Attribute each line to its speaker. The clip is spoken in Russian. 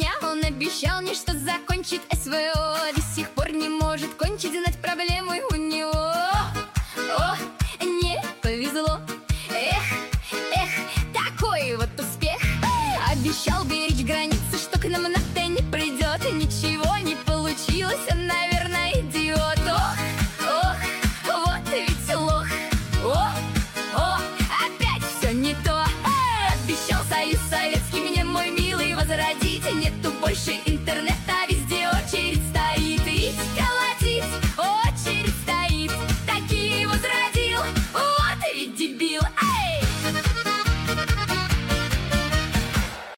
Speaker 1: меня. Он обещал мне, что закончит СВО. До сих пор не может кончить, знать проблемы у него. О, не повезло. Эх, такой вот успех. Обещал беречь границы, что к нам НАТО не придет. И ничего не получилось, он, наверное, идиот. Ох, вот ведь лох. О, опять все не то. Обещал Союз Советский мне, мой милый, возродить. Нету больше